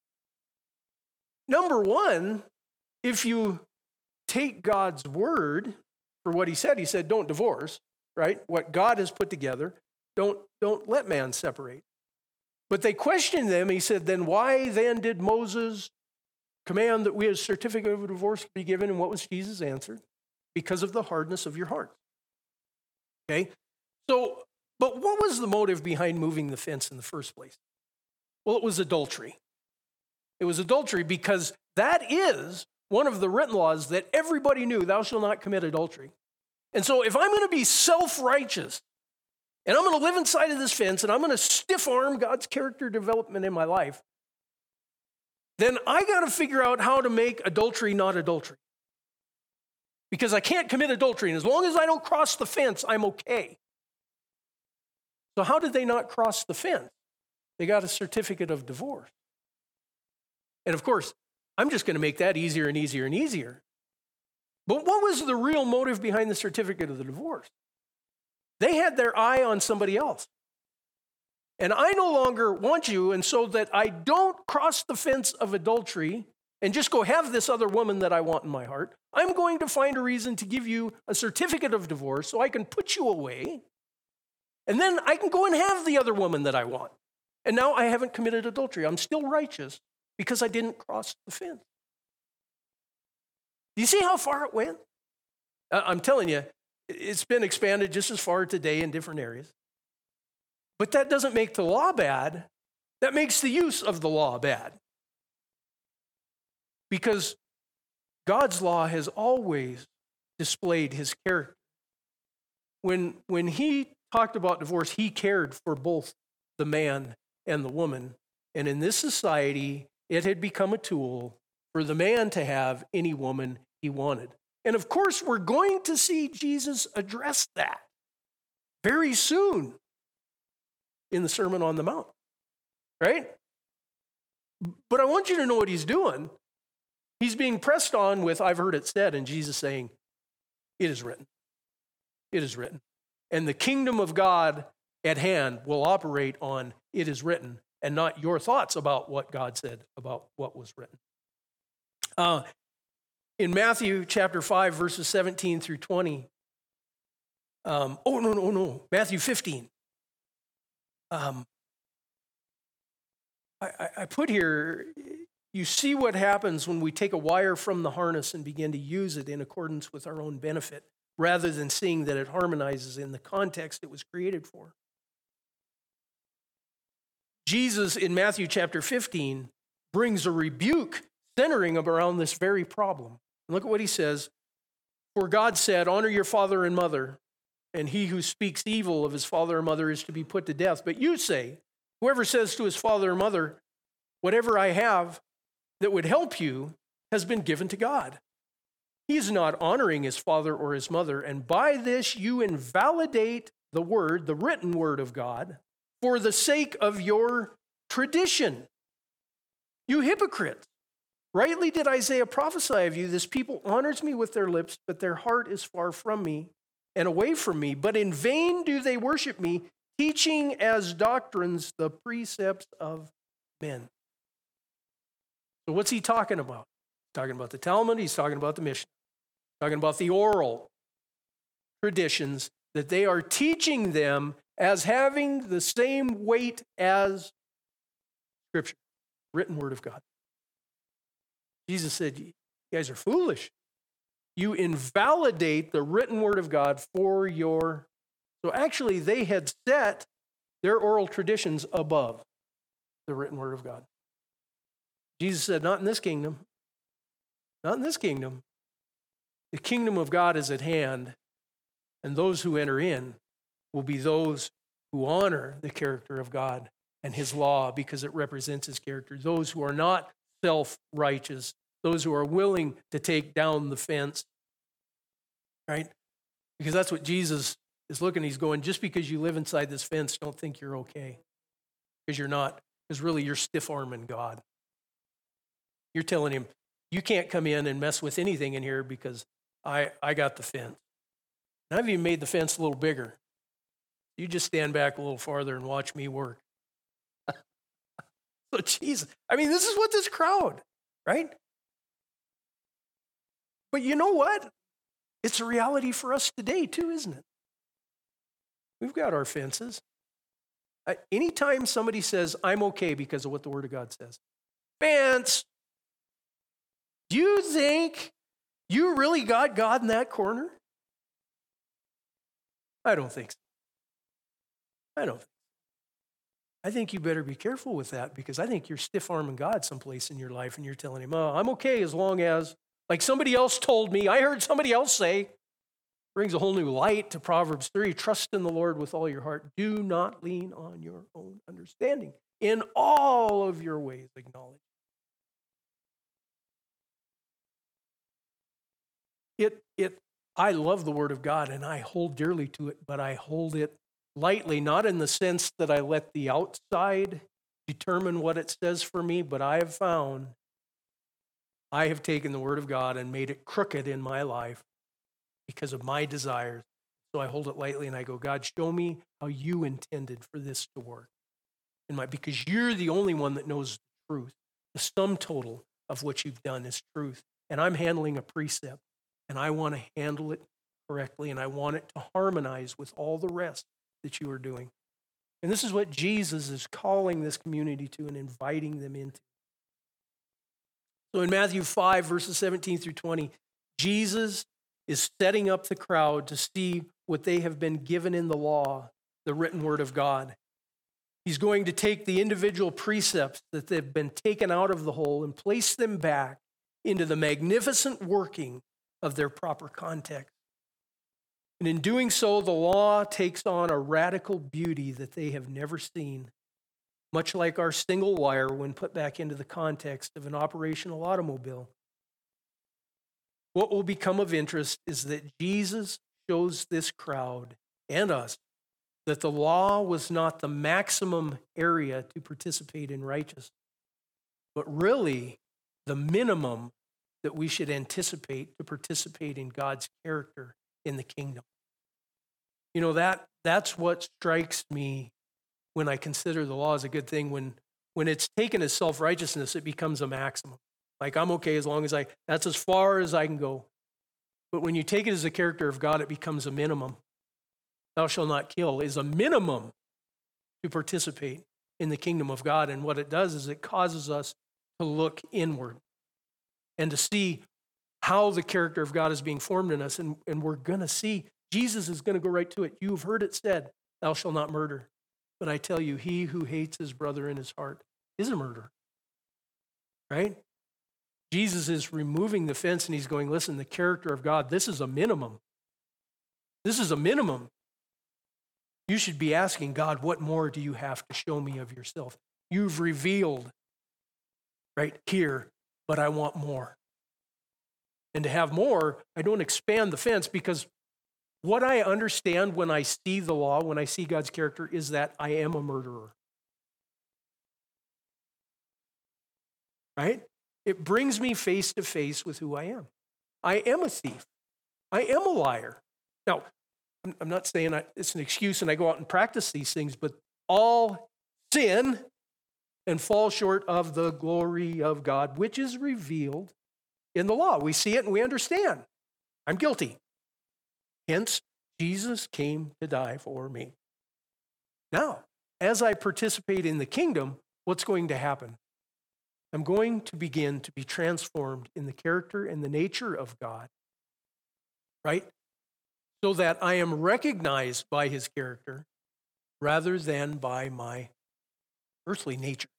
number one, if you take God's word for what he said, he said, don't divorce, right? What God has put together, don't, don't let man separate. But they questioned them. He said, then why then did Moses command that we a certificate of divorce be given? And what was Jesus' answer? Because of the hardness of your heart. Okay? So, but what was the motive behind moving the fence in the first place? Well, it was adultery. It was adultery because that is one of the written laws that everybody knew, thou shalt not commit adultery. And so if I'm going to be self-righteous, and I'm going to live inside of this fence, and I'm going to stiff-arm God's character development in my life, then I got to figure out how to make adultery not adultery. Because I can't commit adultery, and as long as I don't cross the fence, I'm okay. So how did they not cross the fence? They got a certificate of divorce. And of course, I'm just going to make that easier and easier and easier. But what was the real motive behind the certificate of the divorce? They had their eye on somebody else. And I no longer want you, and so that I don't cross the fence of adultery and just go have this other woman that I want in my heart, I'm going to find a reason to give you a certificate of divorce so I can put you away, and then I can go and have the other woman that I want. And now I haven't committed adultery. I'm still righteous because I didn't cross the fence. Do you see how far it went? I'm telling you, it's been expanded just as far today in different areas. But that doesn't make the law bad. That makes the use of the law bad. Because God's law has always displayed his character. When, when he talked about divorce, he cared for both the man and the woman. And in this society, it had become a tool for the man to have any woman he wanted. And of course, we're going to see Jesus address that very soon in the Sermon on the Mount, right? But I want you to know what he's doing. He's being pressed on with, I've heard it said, and Jesus saying, it is written. It is written. And the kingdom of God at hand will operate on it is written and not your thoughts about what God said about what was written. Uh, in Matthew chapter five, verses seventeen through twenty, um, oh, no, no, no, Matthew fifteen. Um, I, I put here, you see what happens when we take a wire from the harness and begin to use it in accordance with our own benefit, rather than seeing that it harmonizes in the context it was created for. Jesus in Matthew chapter fifteen brings a rebuke centering around this very problem. And look at what he says. For God said, honor your father and mother, and he who speaks evil of his father or mother is to be put to death. But you say, whoever says to his father or mother, whatever I have that would help you has been given to God. He's not honoring his father or his mother, and by this you invalidate the word, the written word of God, for the sake of your tradition. You hypocrites, rightly did Isaiah prophesy of you, this people honors me with their lips, but their heart is far from me and away from me. But in vain do they worship me, teaching as doctrines the precepts of men. So what's he talking about? He's talking about the Talmud, he's talking about the Mishnah. Talking about the oral traditions that they are teaching them as having the same weight as Scripture, written word of God. Jesus said, you guys are foolish. You invalidate the written word of God for your... So actually, they had set their oral traditions above the written word of God. Jesus said, not in this kingdom. Not in this kingdom. The kingdom of God is at hand, and those who enter in will be those who honor the character of God and his law because it represents his character. Those who are not self-righteous, those who are willing to take down the fence, right? Because that's what Jesus is looking, he's going, just because you live inside this fence, don't think you're okay. Because you're not. Because really, you're stiff-arming God. You're telling him, you can't come in and mess with anything in here because I, I got the fence. And I've even made the fence a little bigger. You just stand back a little farther and watch me work. So, Jesus, I mean, this is what this crowd, right? But you know what? It's a reality for us today, too, isn't it? We've got our fences. Uh, anytime somebody says, I'm okay because of what the Word of God says, fence, do you think you really got God in that corner? I don't think so. I don't think so. I think you better be careful with that because I think you're stiff-arming God someplace in your life and you're telling him, oh, I'm okay as long as, like somebody else told me, I heard somebody else say, brings a whole new light to Proverbs three, trust in the Lord with all your heart. Do not lean on your own understanding. In all of your ways, acknowledge. It, it, I love the Word of God and I hold dearly to it, but I hold it lightly, not in the sense that I let the outside determine what it says for me, but I have found I have taken the Word of God and made it crooked in my life because of my desires. So I hold it lightly and I go, God, show me how you intended for this to work. In my, because you're the only one that knows the truth. The sum total of what you've done is truth. And I'm handling a precept. And I want to handle it correctly, and I want it to harmonize with all the rest that you are doing. And this is what Jesus is calling this community to and inviting them into. So in Matthew five, verses seventeen through twenty, Jesus is setting up the crowd to see what they have been given in the law, the written word of God. He's going to take the individual precepts that have been taken out of the whole and place them back into the magnificent working of their proper context. And in doing so, the law takes on a radical beauty that they have never seen, much like our single wire when put back into the context of an operational automobile. What will become of interest is that Jesus shows this crowd and us that the law was not the maximum area to participate in righteousness, but really the minimum that we should anticipate to participate in God's character in the kingdom. You know, that that's what strikes me when I consider the law as a good thing. When, when it's taken as self-righteousness, it becomes a maximum. Like, I'm okay as long as I, that's as far as I can go. But when you take it as the character of God, it becomes a minimum. Thou shalt not kill is a minimum to participate in the kingdom of God. And what it does is it causes us to look inward and to see how the character of God is being formed in us. And, and we're going to see, Jesus is going to go right to it. You've heard it said, thou shalt not murder. But I tell you, he who hates his brother in his heart is a murderer. Right? Jesus is removing the fence and he's going, listen, the character of God, this is a minimum. This is a minimum. You should be asking God, what more do you have to show me of yourself? You've revealed right here, but I want more. And to have more, I don't expand the fence because what I understand when I see the law, when I see God's character, is that I am a murderer. Right? It brings me face to face with who I am. I am a thief. I am a liar. Now, I'm not saying it's an excuse and I go out and practice these things, but all sin and fall short of the glory of God, which is revealed in the law. We see it and we understand. I'm guilty. Hence, Jesus came to die for me. Now, as I participate in the kingdom, what's going to happen? I'm going to begin to be transformed in the character and the nature of God, right? So that I am recognized by his character rather than by my earthly nature.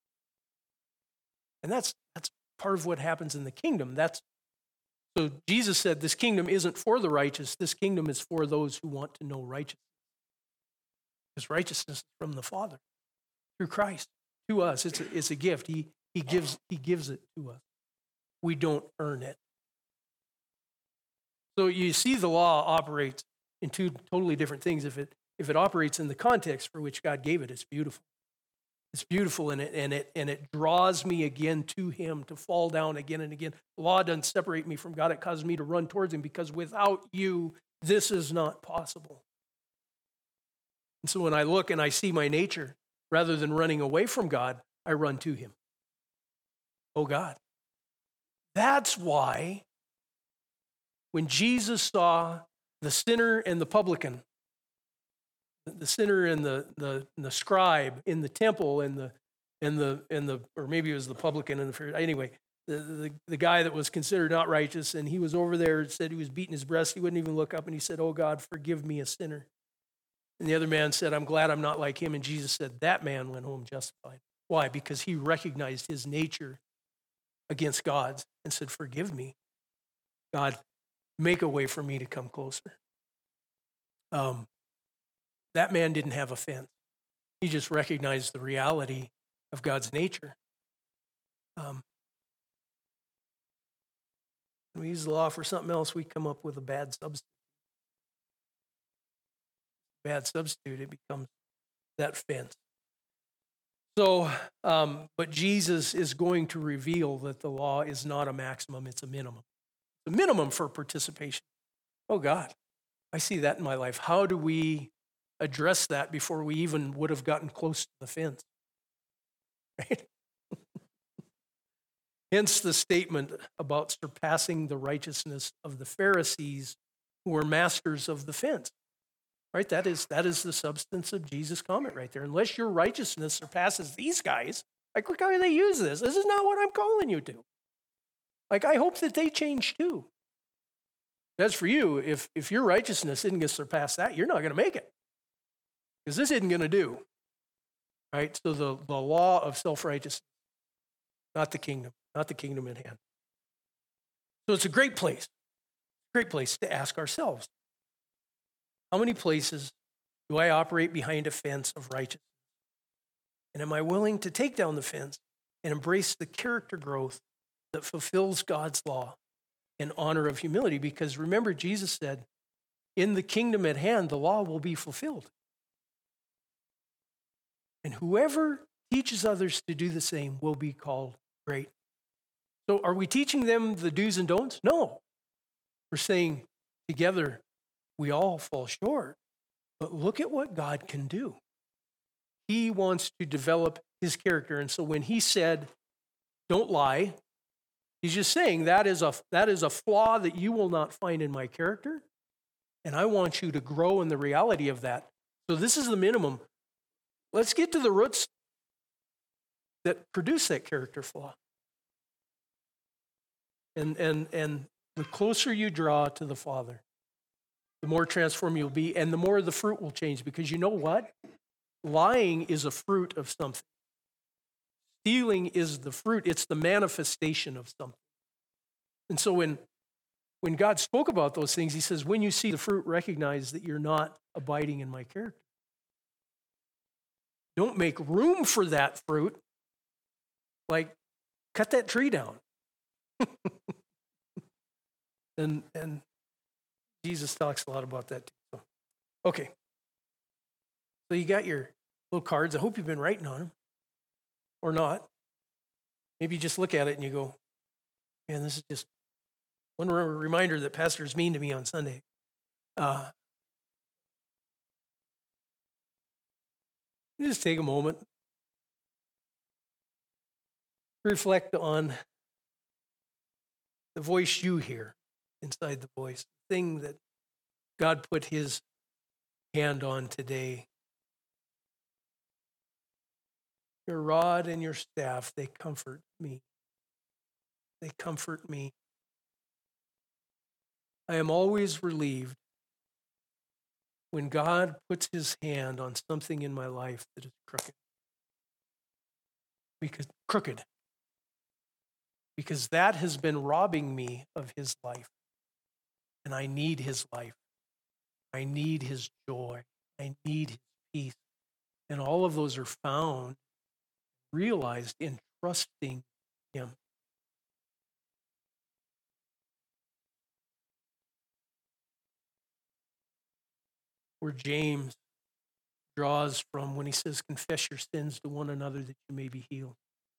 And that's that's part of what happens in the kingdom. That's so Jesus said this kingdom isn't for the righteous. This kingdom is for those who want to know righteousness. Because righteousness is from the Father through Christ to us. It's a, it's a gift. He he gives he gives it to us. We don't earn it. So you see the law operates in two totally different things. If it if it operates in the context for which God gave it, it's beautiful. It's beautiful, and it and it and it draws me again to him, to fall down again and again. The law doesn't separate me from God. It causes me to run towards him, because without you, this is not possible. And so when I look and I see my nature, rather than running away from God, I run to him. Oh God. That's why when Jesus saw the sinner and the publican, the sinner and the, the, and the scribe in the temple, and the and the and the or maybe it was the publican and the Pharisee. Anyway, the, the the guy that was considered not righteous, and he was over there and said he was beating his breast. He wouldn't even look up, and he said, "Oh God, forgive me, a sinner." And the other man said, "I'm glad I'm not like him." And Jesus said, "That man went home justified." Why? Because he recognized his nature against God's and said, "Forgive me, God, make a way for me to come closer." Um. That man didn't have offense. He just recognized the reality of God's nature. Um, when we use the law for something else, we come up with a bad substitute. Bad substitute, it becomes that fence. So, um, but Jesus is going to reveal that the law is not a maximum, it's a minimum. It's a minimum for participation. Oh God, I see that in my life. How do we address that before we even would have gotten close to the fence? Right? Hence the statement about surpassing the righteousness of the Pharisees, who were masters of the fence. Right? That is, that is the substance of Jesus' comment right there. Unless your righteousness surpasses these guys, like, look how they use this. This is not what I'm calling you to. Like, I hope that they change too. As for you, if, if your righteousness isn't going to surpass that, you're not going to make it. Because this isn't going to do. Right? So the, the law of self-righteousness, not the kingdom, not the kingdom at hand. So it's a great place, great place to ask ourselves, how many places do I operate behind a fence of righteousness? And am I willing to take down the fence and embrace the character growth that fulfills God's law in honor of humility? Because remember, Jesus said, in the kingdom at hand, the law will be fulfilled. And whoever teaches others to do the same will be called great. So are we teaching them the do's and don'ts? No. We're saying together, we all fall short. But look at what God can do. He wants to develop his character. And so when he said, don't lie, he's just saying that is a, that is a flaw that you will not find in my character. And I want you to grow in the reality of that. So this is the minimum. Let's get to the roots that produce that character flaw. And, and, and the closer you draw to the Father, the more transformed you'll be, and the more the fruit will change. Because you know what? Lying is a fruit of something. Stealing is the fruit. It's the manifestation of something. And so when, when God spoke about those things, he says, when you see the fruit, recognize that you're not abiding in my character. Don't make room for that fruit. Like, cut that tree down. and and Jesus talks a lot about that too. So, okay. So you got your little cards. I hope you've been writing on them. Or not. Maybe you just look at it and you go, man, this is just one reminder that pastor's mean to me on Sunday. Uh, just take a moment. Reflect on the voice you hear inside the voice, the thing that God put his hand on today. Your rod and your staff, they comfort me. They comfort me. I am always relieved when God puts his hand on something in my life that is crooked. Because crooked. Because that has been robbing me of his life. And I need his life. I need his joy. I need his peace. And all of those are found, realized in trusting him. where James draws from when he says, confess your sins to one another that you may be healed.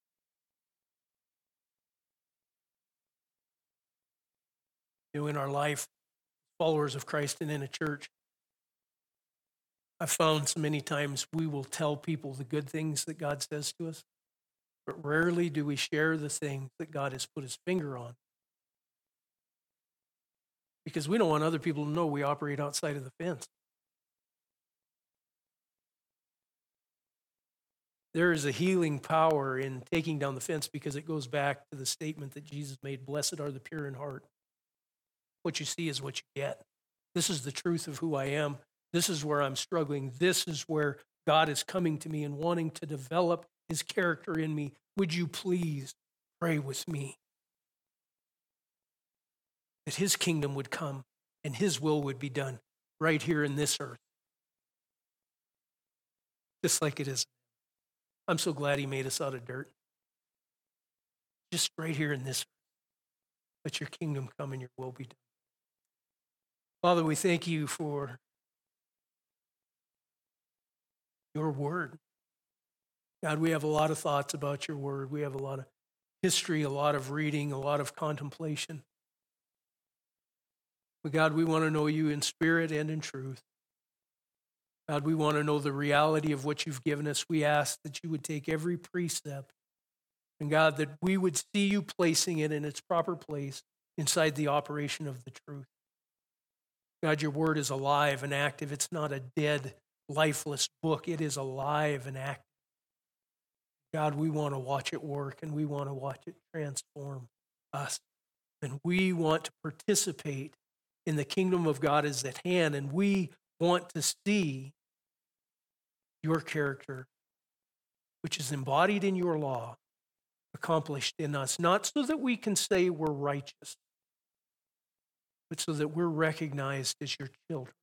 You know, in our life, followers of Christ and in a church, I've found so many times we will tell people the good things that God says to us, but rarely do we share the things that God has put his finger on. Because we don't want other people to know we operate outside of the fence. There is a healing power in taking down the fence because it goes back to the statement that Jesus made, blessed are the pure in heart. What you see is what you get. This is the truth of who I am. This is where I'm struggling. This is where God is coming to me and wanting to develop his character in me. Would you please pray with me that his kingdom would come and his will would be done right here in this earth, just like it is. I'm so glad he made us out of dirt. Just right here in this earth. Let your kingdom come and your will be done. Father, we thank you for your word. God, we have a lot of thoughts about your word. We have a lot of history, a lot of reading, a lot of contemplation. But God, we want to know you in spirit and in truth. God, we want to know the reality of what you've given us. We ask that you would take every precept, and God, that we would see you placing it in its proper place inside the operation of the truth. God, your word is alive and active. It's not a dead, lifeless book. It is alive and active. God, we want to watch it work, and we want to watch it transform us. And we want to participate in the kingdom of God is at hand, and we want to see your character, which is embodied in your law, accomplished in us, not so that we can say we're righteous, but so that we're recognized as your children.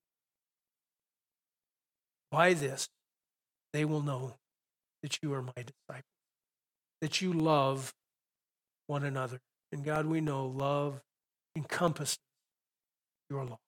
By this, they will know that you are my disciples, that you love one another. And God, we know love encompasses your law.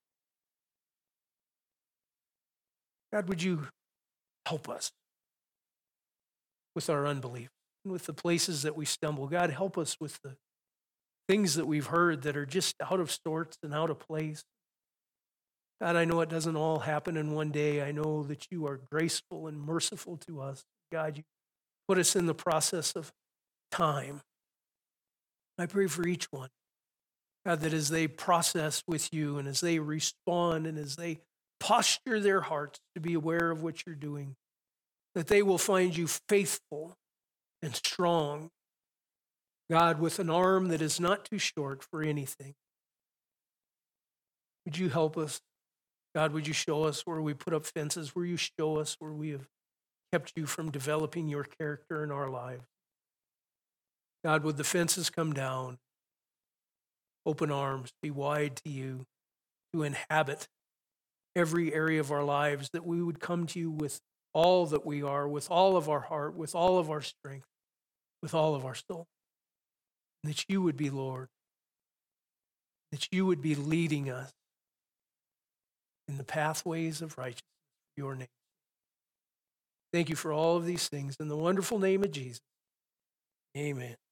God, would you help us with our unbelief and with the places that we stumble? God, help us with the things that we've heard that are just out of sorts and out of place. God, I know it doesn't all happen in one day. I know that you are graceful and merciful to us. God, you put us in the process of time. I pray for each one, God, that as they process with you and as they respond and as they posture their hearts to be aware of what you're doing, that they will find you faithful and strong, God, with an arm that is not too short for anything. Would you help us? God, would you show us where we put up fences, where you show us where we have kept you from developing your character in our lives? God, would the fences come down, open arms, be wide to you, to inhabit every area of our lives, that we would come to you with all that we are, with all of our heart, with all of our strength, with all of our soul. And that you would be Lord, that you would be leading us in the pathways of righteousness for your name. Thank you for all of these things. In the wonderful name of Jesus, amen.